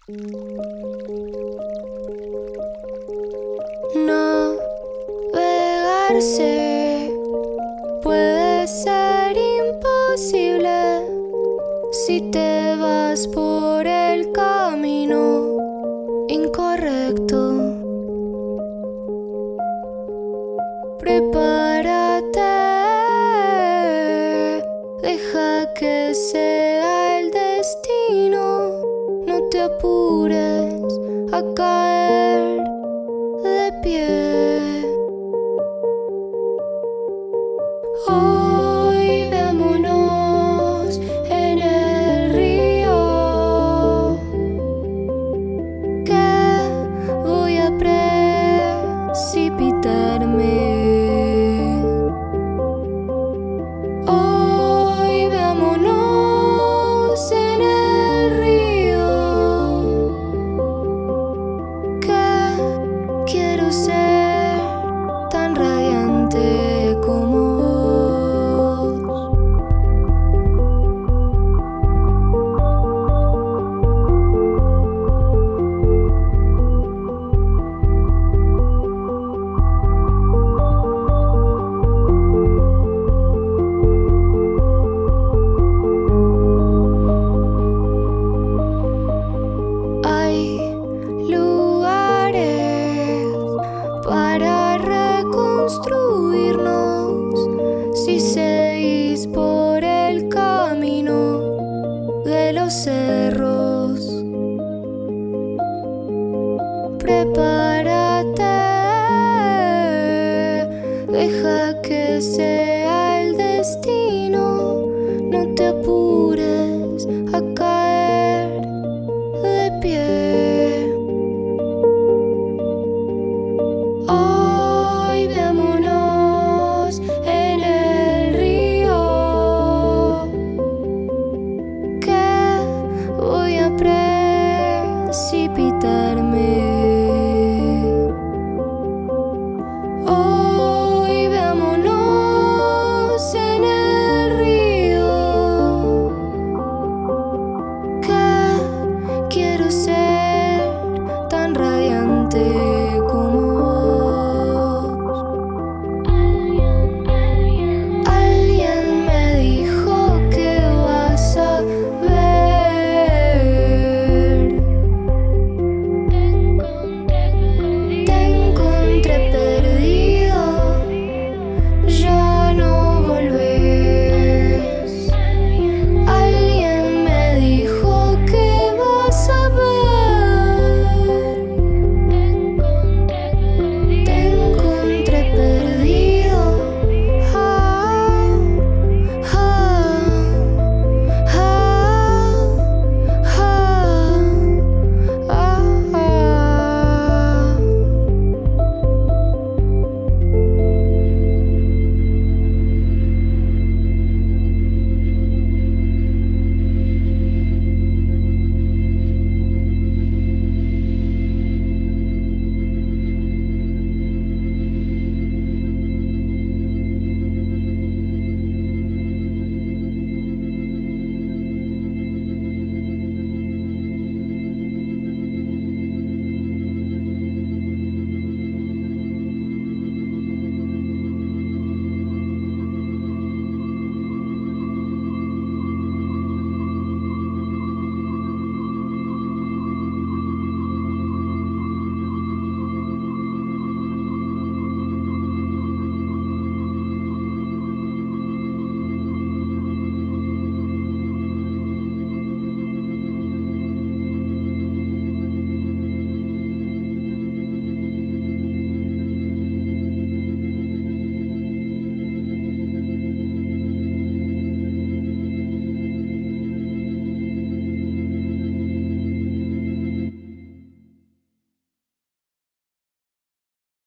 Navegarse puede ser imposible si te vas por el camino incorrecto. Prepárate, deja que sea el destino. No te apures a caer de pie. Hoy veámonos en el río, que voy a precipitarme. Hoy veámonos en el río, que quiero ser tan radiante como vos. Hay lugares para reconstruirnos si seguís por el camino de los cerros. Prepárate, deja que sea el destino. No te apures a caer de pie.